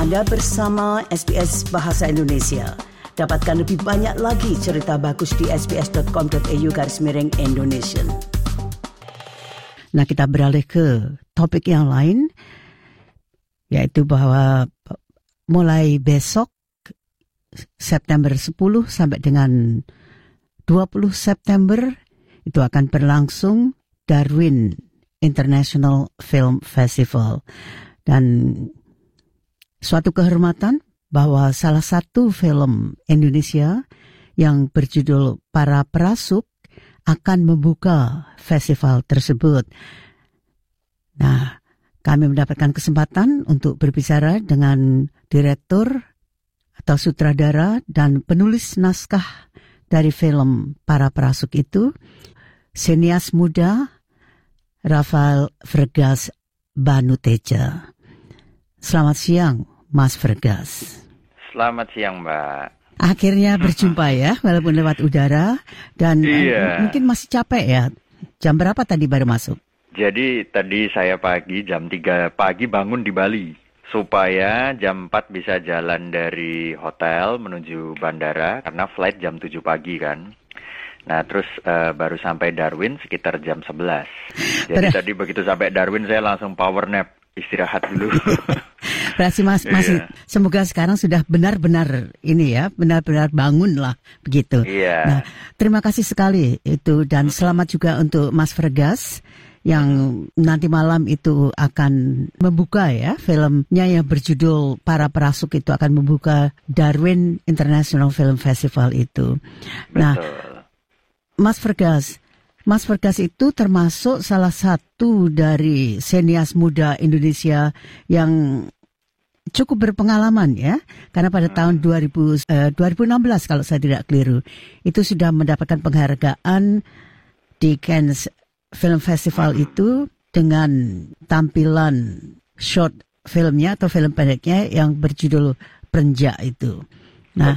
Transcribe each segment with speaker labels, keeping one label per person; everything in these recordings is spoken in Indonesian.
Speaker 1: Anda bersama SBS Bahasa Indonesia. Dapatkan lebih banyak lagi cerita bagus di sbs.com.au/Indonesian. Nah, kita beralih ke topik yang lain, yaitu bahwa mulai besok September 10 sampai dengan 20 September itu akan berlangsung Darwin International Film Festival. Dan suatu kehormatan bahwa salah satu film Indonesia yang berjudul Para Perasuk akan membuka festival tersebut. Nah, kami mendapatkan kesempatan untuk berbicara dengan direktur atau sutradara dan penulis naskah dari film Para Perasuk itu, sinias muda Rafael Vergas Banuteja. Selamat siang, Mas Vergas.
Speaker 2: Selamat siang, Mbak.
Speaker 1: Akhirnya berjumpa ya, walaupun lewat udara. Dan mungkin masih capek ya. Jam berapa tadi baru masuk?
Speaker 2: Jadi tadi saya pagi, jam 3 pagi bangun di Bali. Supaya jam 4 bisa jalan dari hotel menuju bandara. Karena flight jam 7 pagi kan. Nah terus baru sampai Darwin sekitar jam 11. Jadi tadi begitu sampai Darwin saya langsung power nap. Istirahat dulu.
Speaker 1: Berarti masih semoga sekarang sudah benar-benar ini ya, benar-benar bangun lah begitu.
Speaker 2: Iya.
Speaker 1: Nah, terima kasih sekali itu dan selamat juga untuk Mas Vergas yang nanti malam itu akan membuka ya filmnya yang berjudul Para Perasuk itu akan membuka Darwin International Film Festival itu.
Speaker 2: Betul.
Speaker 1: Nah, Mas Vergas itu termasuk salah satu dari sinias muda Indonesia yang cukup berpengalaman ya. Karena pada tahun 2016 kalau saya tidak keliru, itu sudah mendapatkan penghargaan di Cannes Film Festival itu dengan tampilan short filmnya atau film pendeknya yang berjudul Perenjak itu. Nah,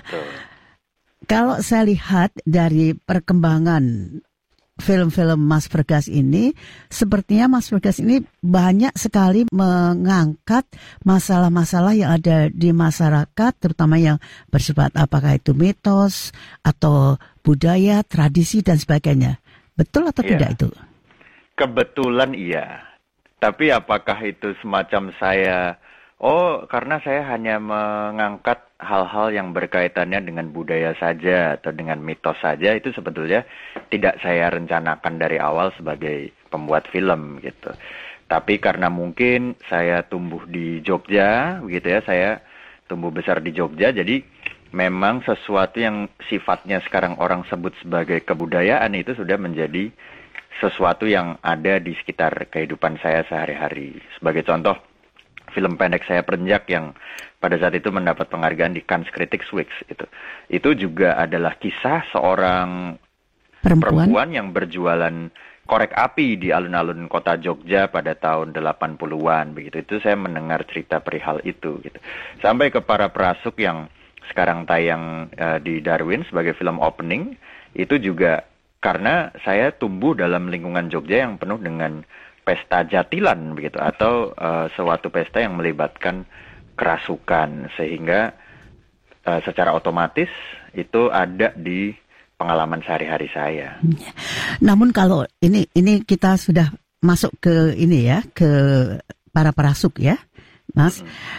Speaker 1: kalau saya lihat dari perkembangan film-film Mas Vergas ini, sepertinya Mas Vergas ini banyak sekali mengangkat masalah-masalah yang ada di masyarakat, terutama yang bersifat apakah itu mitos atau budaya, tradisi dan sebagainya. Betul atau tidak itu?
Speaker 2: Kebetulan iya. Tapi apakah itu semacam saya, karena saya hanya mengangkat hal-hal yang berkaitannya dengan budaya saja atau dengan mitos saja, itu sebetulnya tidak saya rencanakan dari awal sebagai pembuat film gitu. Tapi karena mungkin saya tumbuh di Jogja, begitu ya, saya tumbuh besar di Jogja, jadi memang sesuatu yang sifatnya sekarang orang sebut sebagai kebudayaan itu sudah menjadi sesuatu yang ada di sekitar kehidupan saya sehari-hari. Sebagai contoh, film pendek saya Perenjak yang pada saat itu mendapat penghargaan di Cannes Critics Week itu juga adalah kisah seorang perempuan yang berjualan korek api di alun-alun kota Jogja pada tahun 80-an begitu. Itu saya mendengar cerita perihal itu gitu. Sampai ke Para Perasuk yang sekarang tayang di Darwin sebagai film opening, itu juga karena saya tumbuh dalam lingkungan Jogja yang penuh dengan pesta jatilan begitu atau suatu pesta yang melibatkan kerasukan, sehingga secara otomatis itu ada di pengalaman sehari-hari saya.
Speaker 1: Namun kalau ini kita sudah masuk ke ini ya, ke Para Perasuk ya, Mas.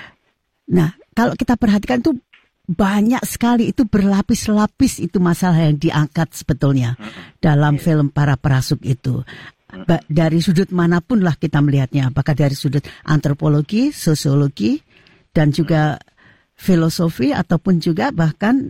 Speaker 1: Nah, kalau kita perhatikan tuh banyak sekali, itu berlapis-lapis itu masalah yang diangkat sebetulnya dalam film Para Perasuk itu. Dari sudut manapun lah kita melihatnya, apakah dari sudut antropologi, sosiologi, dan juga filosofi ataupun juga bahkan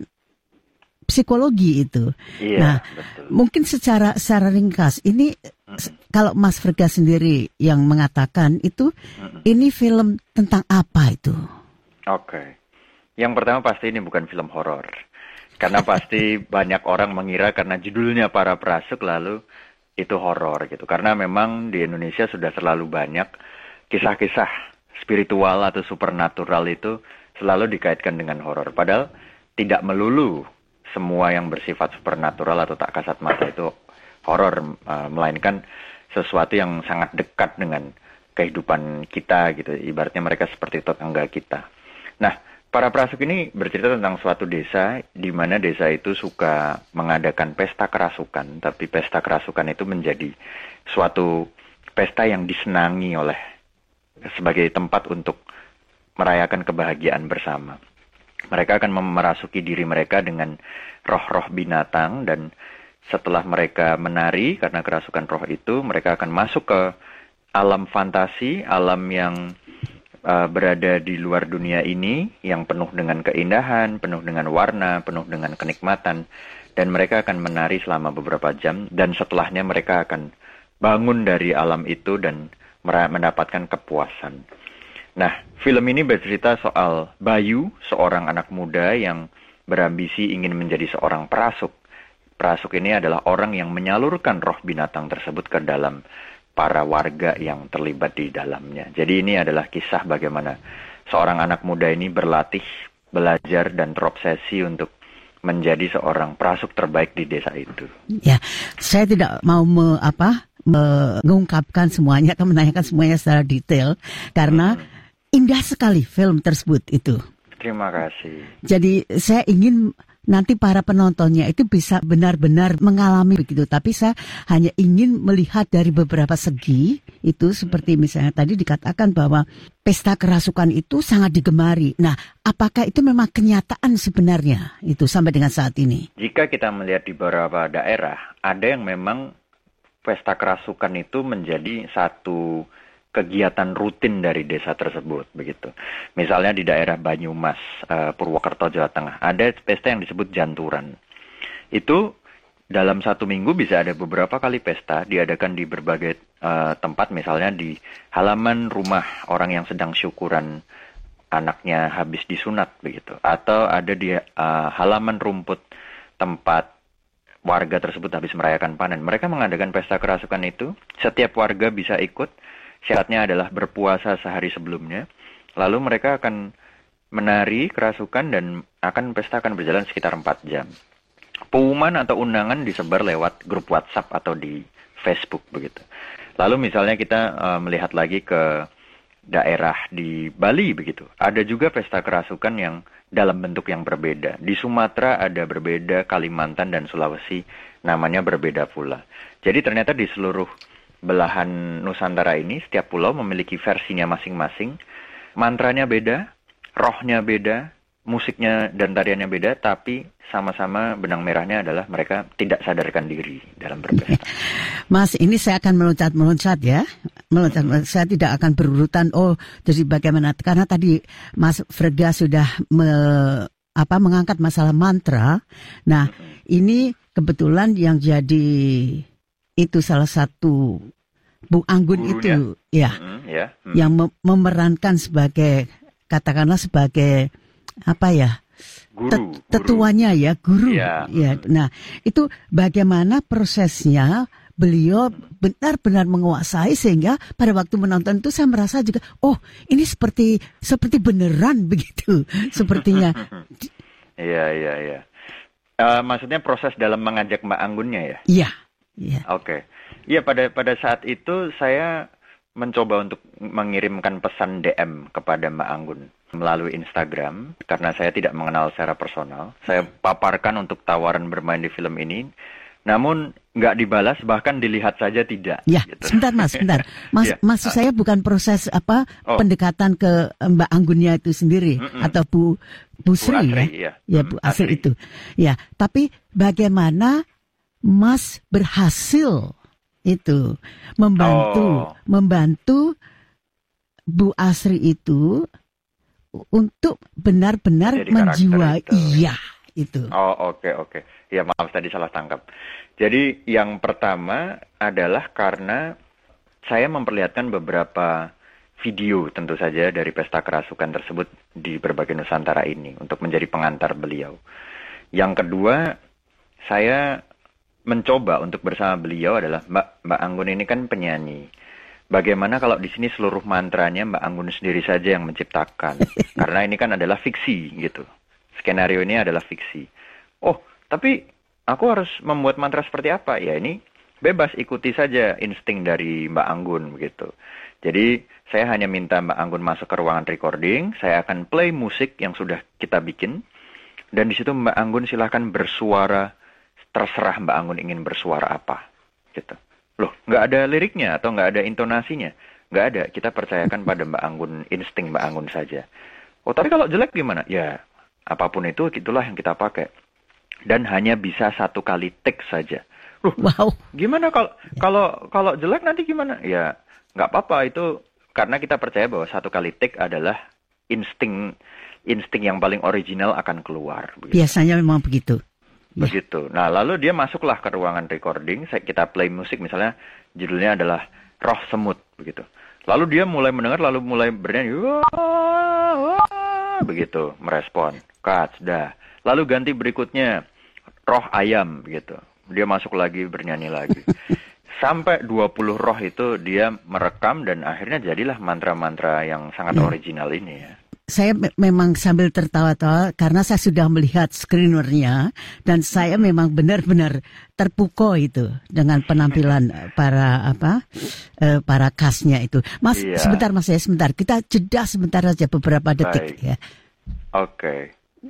Speaker 1: psikologi itu. Nah, betul. Mungkin secara ringkas ini kalau Mas Vergas sendiri yang mengatakan itu, ini film tentang apa itu?
Speaker 2: Oke. Yang pertama pasti ini bukan film horor. Karena pasti banyak orang mengira karena judulnya Para Perasuk lalu itu horor gitu. Karena memang di Indonesia sudah terlalu banyak kisah-kisah spiritual atau supernatural itu selalu dikaitkan dengan horor. Padahal tidak melulu semua yang bersifat supernatural atau tak kasat mata itu horor, melainkan sesuatu yang sangat dekat dengan kehidupan kita gitu. Ibaratnya mereka seperti tetangga kita. Nah, para prasuk ini bercerita tentang suatu desa di mana desa itu suka mengadakan pesta kerasukan, tapi pesta kerasukan itu menjadi suatu pesta yang disenangi oleh sebagai tempat untuk merayakan kebahagiaan bersama. Mereka akan merasuki diri mereka dengan roh-roh binatang, dan setelah mereka menari karena kerasukan roh itu, mereka akan masuk ke alam fantasi, alam yang berada di luar dunia ini, yang penuh dengan keindahan, penuh dengan warna, penuh dengan kenikmatan, dan mereka akan menari selama beberapa jam, dan setelahnya mereka akan bangun dari alam itu dan mendapatkan kepuasan. Nah, film ini bercerita soal Bayu, seorang anak muda yang berambisi ingin menjadi seorang prasuk. Prasuk ini adalah orang yang menyalurkan roh binatang tersebut ke dalam para warga yang terlibat di dalamnya. Jadi ini adalah kisah bagaimana seorang anak muda ini berlatih, belajar, dan terobsesi untuk menjadi seorang prasuk terbaik di desa itu.
Speaker 1: Ya, saya tidak mau mengungkapkan semuanya, akan menanyakan semuanya secara detail, karena indah sekali film tersebut itu.
Speaker 2: Terima kasih.
Speaker 1: Jadi saya ingin nanti para penontonnya itu bisa benar-benar mengalami begitu. Tapi saya hanya ingin melihat dari beberapa segi itu, seperti misalnya tadi dikatakan bahwa pesta kerasukan itu sangat digemari. Nah, apakah itu memang kenyataan sebenarnya itu sampai dengan saat ini?
Speaker 2: Jika kita melihat di beberapa daerah, ada yang memang pesta kerasukan itu menjadi satu kegiatan rutin dari desa tersebut, begitu. Misalnya di daerah Banyumas, Purwokerto, Jawa Tengah, ada pesta yang disebut janturan. Itu dalam satu minggu bisa ada beberapa kali pesta, diadakan di berbagai tempat, misalnya di halaman rumah orang yang sedang syukuran anaknya habis disunat, begitu. Atau ada di halaman rumput tempat warga tersebut habis merayakan panen. Mereka mengadakan pesta kerasukan itu, setiap warga bisa ikut. Syaratnya adalah berpuasa sehari sebelumnya. Lalu mereka akan menari kerasukan dan pesta akan berjalan sekitar 4 jam. Pengumuman atau undangan disebar lewat grup WhatsApp atau di Facebook, begitu. Lalu misalnya kita melihat lagi ke daerah di Bali, begitu. Ada juga pesta kerasukan yang dalam bentuk yang berbeda. Di Sumatera ada berbeda, Kalimantan dan Sulawesi namanya berbeda pula. Jadi ternyata di seluruh belahan Nusantara ini, setiap pulau memiliki versinya masing-masing. Mantranya beda, rohnya beda, musiknya dan tariannya beda, tapi sama-sama benang merahnya adalah mereka tidak sadarkan diri dalam berpesta.
Speaker 1: Mas, ini saya akan meloncat ya. Saya tidak akan berurutan, jadi bagaimana, karena tadi Mas Frega sudah mengangkat masalah mantra. Nah, ini kebetulan yang jadi itu salah satu Bu Anggun
Speaker 2: gurunya.
Speaker 1: Itu yang memerankan sebagai, katakanlah sebagai
Speaker 2: guru.
Speaker 1: Tetuanya ya, guru.
Speaker 2: Ya.
Speaker 1: Ya. Nah, itu bagaimana prosesnya beliau benar-benar menguasai sehingga pada waktu menonton itu saya merasa juga, ini seperti beneran begitu sepertinya.
Speaker 2: Iya. Maksudnya proses dalam mengajak Mbak Anggunnya ya?
Speaker 1: Iya.
Speaker 2: Oke. Iya, pada saat itu saya mencoba untuk mengirimkan pesan DM kepada Mbak Anggun melalui Instagram, karena saya tidak mengenal secara personal. Saya paparkan untuk tawaran bermain di film ini, namun nggak dibalas, bahkan dilihat saja tidak.
Speaker 1: Ya,
Speaker 2: gitu.
Speaker 1: sebentar Mas. Maksud saya bukan proses pendekatan ke Mbak Anggunnya itu sendiri, atau Bu Sri,
Speaker 2: Bu Asri,
Speaker 1: ya Bu Asri itu. Ya, tapi bagaimana Mas berhasil itu membantu Bu Asri itu untuk benar-benar menjiwai itu.
Speaker 2: Oke. Ya, maaf tadi salah tangkap. Jadi yang pertama adalah karena saya memperlihatkan beberapa video tentu saja dari pesta kerasukan tersebut di berbagai Nusantara ini untuk menjadi pengantar beliau. Yang kedua, saya mencoba untuk bersama beliau adalah Mbak Anggun ini kan penyanyi. Bagaimana kalau di sini seluruh mantranya Mbak Anggun sendiri saja yang menciptakan? Karena ini kan adalah fiksi gitu. Skenario ini adalah fiksi. Tapi aku harus membuat mantra seperti apa? Ya ini bebas ikuti saja insting dari Mbak Anggun begitu. Jadi saya hanya minta Mbak Anggun masuk ke ruangan recording, saya akan play musik yang sudah kita bikin, dan di situ Mbak Anggun silahkan bersuara, terserah Mbak Anggun ingin bersuara apa, gitu. Loh, nggak ada liriknya atau nggak ada intonasinya? Nggak ada, kita percayakan pada Mbak Anggun, insting Mbak Anggun saja. Oh, tapi kalau jelek gimana? Ya, apapun itu, itulah yang kita pakai. Dan hanya bisa 1 kali take saja. Loh,
Speaker 1: Wow.
Speaker 2: gimana kalau jelek nanti gimana? Ya, nggak apa-apa, itu karena kita percaya bahwa 1 kali take adalah insting yang paling original akan keluar. Begitu.
Speaker 1: Biasanya memang begitu.
Speaker 2: Begitu. Nah, lalu dia masuklah ke ruangan recording, kita play musik misalnya judulnya adalah Roh Semut begitu. Lalu dia mulai mendengar, lalu mulai bernyanyi, wah, wah, begitu, merespon. Cut, dah. Lalu ganti berikutnya Roh Ayam begitu. Dia masuk lagi bernyanyi lagi. Sampai 20 roh itu dia merekam dan akhirnya jadilah mantra-mantra yang sangat original ini ya.
Speaker 1: Saya memang sambil tertawa-tawa karena saya sudah melihat screenernya dan saya memang benar-benar terpukau itu dengan penampilan para castnya itu. Mas,
Speaker 2: Iya.
Speaker 1: sebentar Mas ya, sebentar. Kita jeda sebentar saja beberapa detik.
Speaker 2: Baik.
Speaker 1: Ya.
Speaker 2: Oke.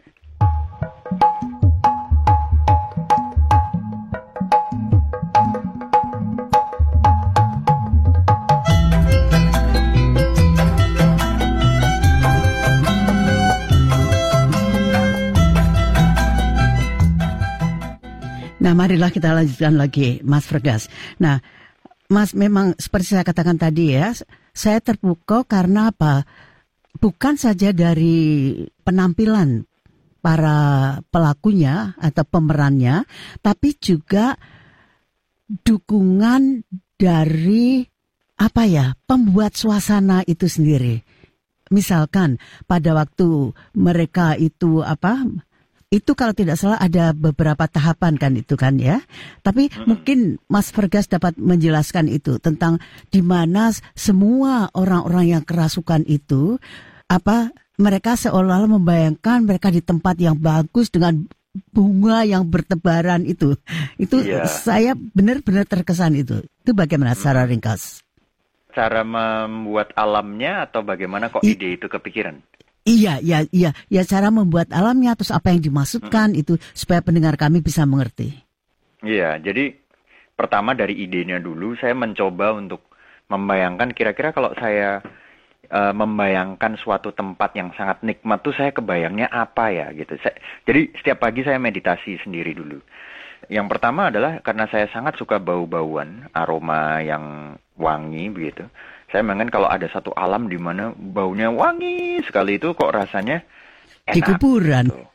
Speaker 1: Nah, marilah kita lanjutkan lagi, Mas Fergas. Nah, Mas, memang seperti saya katakan tadi ya, saya terpukau karena apa? Bukan saja dari penampilan para pelakunya atau pemerannya, tapi juga dukungan dari pembuat suasana itu sendiri. Misalkan pada waktu mereka itu itu kalau tidak salah ada beberapa tahapan kan itu kan ya. Tapi mungkin Mas Fergas dapat menjelaskan itu tentang di mana semua orang-orang yang kerasukan itu mereka seolah-olah membayangkan mereka di tempat yang bagus dengan bunga yang bertebaran itu. Itu saya benar-benar terkesan itu. Itu bagaimana secara ringkas?
Speaker 2: Cara membuat alamnya atau bagaimana kok ide itu kepikiran?
Speaker 1: Iya, cara membuat alamnya, terus apa yang dimaksudkan itu supaya pendengar kami bisa mengerti.
Speaker 2: Iya, jadi pertama dari idenya dulu, saya mencoba untuk membayangkan kira-kira kalau saya membayangkan suatu tempat yang sangat nikmat tuh saya kebayangnya apa ya gitu. Jadi setiap pagi saya meditasi sendiri dulu. Yang pertama adalah karena saya sangat suka bau-bauan, aroma yang wangi begitu. Saya memang kalau ada satu alam di mana baunya wangi sekali itu kok rasanya enak.
Speaker 1: Di kuburan.
Speaker 2: Gitu.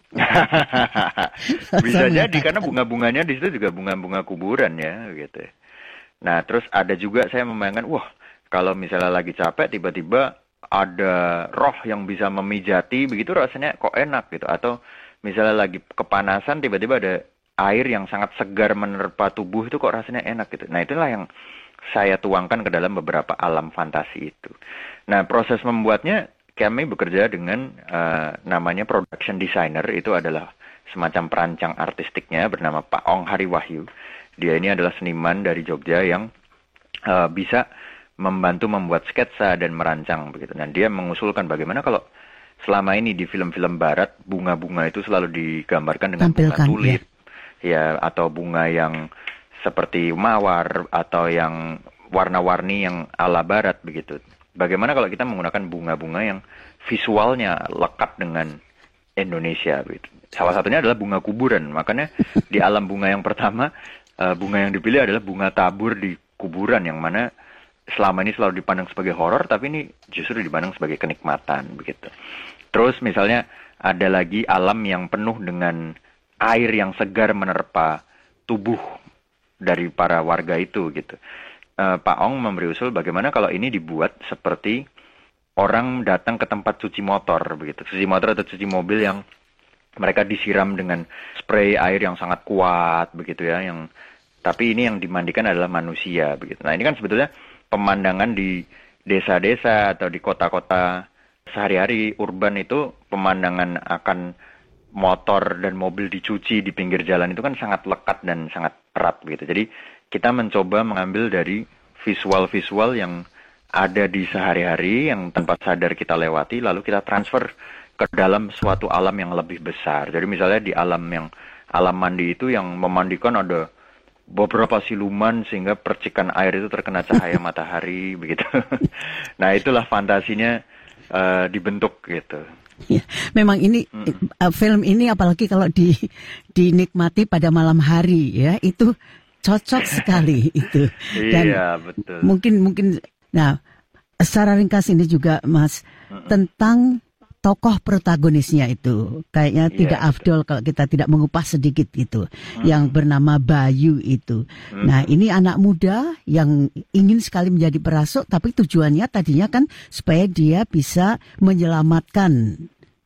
Speaker 2: Bisa jadi karena bunga-bunganya di situ juga bunga-bunga kuburan ya gitu. Nah, terus ada juga saya membayangkan, wah, kalau misalnya lagi capek tiba-tiba ada roh yang bisa memijati begitu rasanya kok enak gitu. Atau misalnya lagi kepanasan tiba-tiba ada air yang sangat segar menerpa tubuh itu kok rasanya enak gitu. Nah, itulah yang saya tuangkan ke dalam beberapa alam fantasi itu. Nah, proses membuatnya kami bekerja dengan namanya production designer. Itu adalah semacam perancang artistiknya bernama Pak Ong Hari Wahyu. Dia ini adalah seniman dari Jogja yang bisa membantu membuat sketsa dan merancang begitu. Dan dia mengusulkan bagaimana kalau selama ini di film-film barat bunga-bunga itu selalu digambarkan dengan bunga tulip ya atau bunga yang seperti mawar atau yang warna-warni yang ala barat begitu. Bagaimana kalau kita menggunakan bunga-bunga yang visualnya lekat dengan Indonesia begitu. Salah satunya adalah bunga kuburan. Makanya di alam bunga yang pertama, bunga yang dipilih adalah bunga tabur di kuburan yang mana selama ini selalu dipandang sebagai horor, tapi ini justru dipandang sebagai kenikmatan begitu. Terus misalnya ada lagi alam yang penuh dengan air yang segar menerpa tubuh dari para warga itu gitu. Pak Ong memberi usul bagaimana kalau ini dibuat seperti orang datang ke tempat cuci motor begitu. Cuci motor atau cuci mobil yang mereka disiram dengan spray air yang sangat kuat begitu ya, yang tapi ini yang dimandikan adalah manusia begitu. Nah, ini kan sebetulnya pemandangan di desa-desa atau di kota-kota sehari-hari urban itu pemandangan akan motor dan mobil dicuci di pinggir jalan itu kan sangat lekat dan sangat erat gitu. Jadi kita mencoba mengambil dari visual-visual yang ada di sehari-hari yang tanpa sadar kita lewati, lalu kita transfer ke dalam suatu alam yang lebih besar. Jadi misalnya di alam mandi itu yang memandikan ada beberapa siluman sehingga percikan air itu terkena cahaya matahari begitu. Nah, itulah fantasinya dibentuk gitu.
Speaker 1: Ya, memang ini film ini apalagi kalau dinikmati pada malam hari ya, itu cocok sekali itu. Dan
Speaker 2: iya, betul.
Speaker 1: Mungkin nah, secara ringkas ini juga Mas tentang tokoh protagonisnya itu kayaknya tidak afdol kalau kita tidak mengupas sedikit gitu, yang bernama Bayu itu. Nah, ini anak muda yang ingin sekali menjadi perasok, tapi tujuannya tadinya kan supaya dia bisa menyelamatkan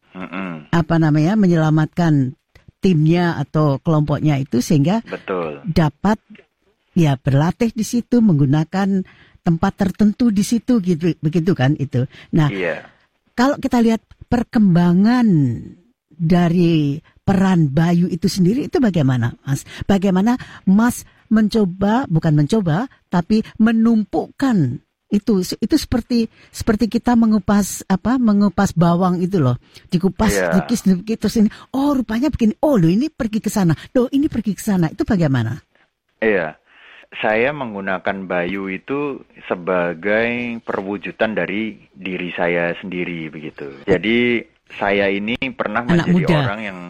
Speaker 1: menyelamatkan timnya atau kelompoknya itu, sehingga dapat ya berlatih di situ menggunakan tempat tertentu di situ gitu, begitu kan itu. Nah, kalau kita lihat perkembangan dari peran Bayu itu sendiri itu bagaimana, Mas? Bagaimana Mas bukan mencoba, tapi menumpukan itu seperti kita mengupas bawang itu loh, dikupas sedikit terus ini, oh rupanya begini, oh lo ini pergi ke sana, lo ini pergi ke sana, itu bagaimana?
Speaker 2: Iya. Saya menggunakan Bayu itu sebagai perwujudan dari diri saya sendiri begitu. Jadi saya ini pernah menjadi orang yang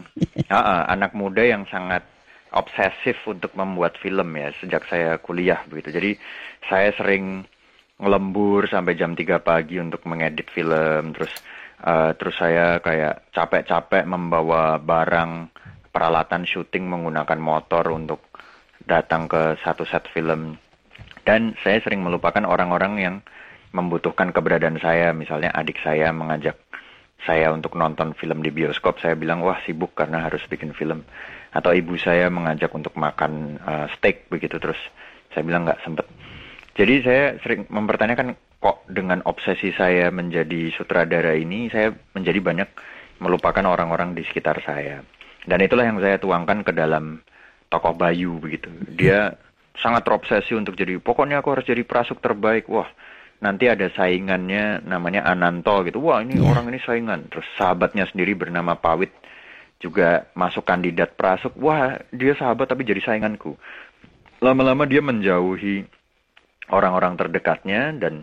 Speaker 2: anak muda yang sangat obsesif untuk membuat film ya sejak saya kuliah begitu. Jadi saya sering ngelembur sampai jam 3 pagi untuk mengedit film, terus saya kayak capek-capek membawa barang peralatan syuting menggunakan motor untuk datang ke satu set film. Dan saya sering melupakan orang-orang yang membutuhkan keberadaan saya. Misalnya adik saya mengajak saya untuk nonton film di bioskop, saya bilang wah sibuk karena harus bikin film. Atau ibu saya mengajak untuk makan steak begitu, terus saya bilang nggak sempet. Jadi saya sering mempertanyakan kok dengan obsesi saya menjadi sutradara ini saya menjadi banyak melupakan orang-orang di sekitar saya. Dan itulah yang saya tuangkan ke dalam tokoh Bayu begitu. Dia sangat terobsesi untuk pokoknya aku harus jadi prasuk terbaik. Wah, nanti ada saingannya namanya Ananto gitu. Wah, ini orang ini saingan. Terus sahabatnya sendiri bernama Pawit juga masuk kandidat prasuk. Wah, dia sahabat tapi jadi sainganku. Lama-lama dia menjauhi orang-orang terdekatnya dan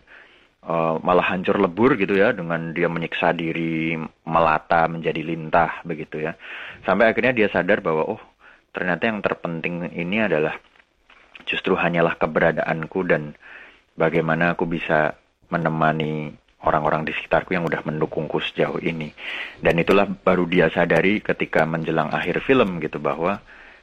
Speaker 2: malah hancur lebur gitu ya, dengan dia menyiksa diri, melata menjadi lintah begitu ya. Sampai akhirnya dia sadar bahwa ternyata yang terpenting ini adalah justru hanyalah keberadaanku dan bagaimana aku bisa menemani orang-orang di sekitarku yang udah mendukungku sejauh ini. Dan itulah baru dia sadari ketika menjelang akhir film gitu, bahwa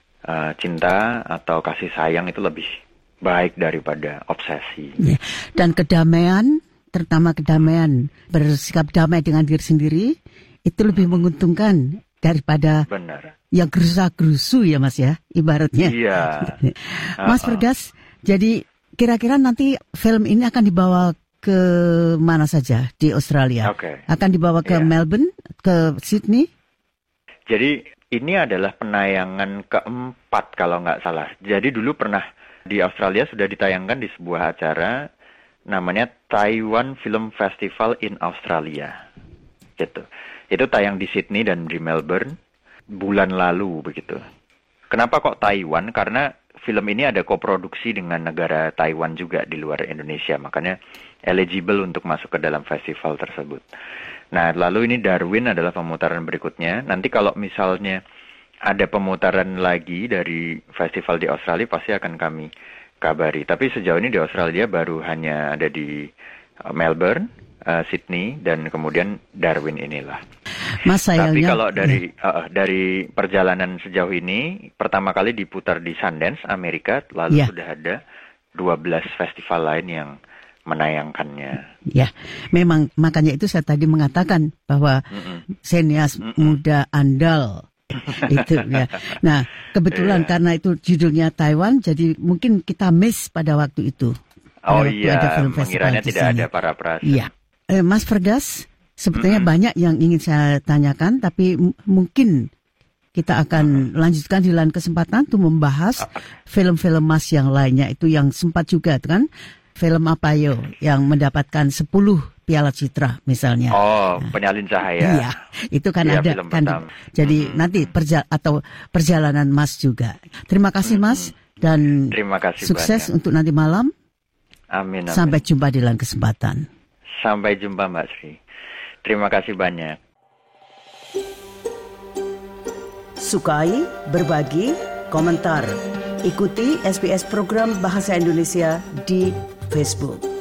Speaker 2: cinta atau kasih sayang itu lebih baik daripada obsesi.
Speaker 1: Dan kedamaian, terutama kedamaian, bersikap damai dengan diri sendiri, itu lebih menguntungkan daripada yang gerusa-gerusu ya Mas ya, ibaratnya.
Speaker 2: Iya.
Speaker 1: Mas Fergas, jadi kira-kira nanti film ini akan dibawa ke mana saja di Australia? Akan dibawa ke Melbourne, ke Sydney?
Speaker 2: Jadi ini adalah penayangan keempat kalau nggak salah. Jadi dulu pernah di Australia sudah ditayangkan di sebuah acara namanya Taiwan Film Festival in Australia. Gitu. Itu tayang di Sydney dan di Melbourne bulan lalu begitu. Kenapa kok Taiwan? Karena film ini ada koproduksi dengan negara Taiwan juga di luar Indonesia, makanya eligible untuk masuk ke dalam festival tersebut. Nah, lalu ini Darwin adalah pemutaran berikutnya. Nanti kalau misalnya ada pemutaran lagi dari festival di Australia pasti akan kami kabari. Tapi sejauh ini di Australia baru hanya ada di Melbourne, Sydney, dan kemudian Darwin inilah.
Speaker 1: Mas,
Speaker 2: tapi kalau dari perjalanan sejauh ini, pertama kali diputar di Sundance, Amerika, lalu sudah ada 12 festival lain yang menayangkannya.
Speaker 1: Ya, memang makanya itu saya tadi mengatakan bahwa senias muda andal itu ya. Nah, kebetulan karena itu judulnya Taiwan, jadi mungkin kita miss pada waktu itu.
Speaker 2: Oh iya, mengiranya tidak ada para prasuk.
Speaker 1: Iya. Mas Fergas, sebetulnya banyak yang ingin saya tanyakan, tapi mungkin Kita akan lanjutkan di lain kesempatan untuk membahas film-film Mas yang lainnya. Itu yang sempat juga kan, film apa yang mendapatkan 10 Piala Citra misalnya.
Speaker 2: Oh, Penyalin Cahaya.
Speaker 1: Iya, itu kan ada kan. Jadi nanti perjalanan Mas juga. Terima kasih Mas dan
Speaker 2: terima kasih
Speaker 1: sukses
Speaker 2: banyak.
Speaker 1: untuk nanti malam.
Speaker 2: Amin.
Speaker 1: Sampai jumpa di lain kesempatan.
Speaker 2: Sampai jumpa Mbak Sri. Terima kasih banyak.
Speaker 1: Sukai, berbagi, komentar. Ikuti SBS program Bahasa Indonesia di Facebook.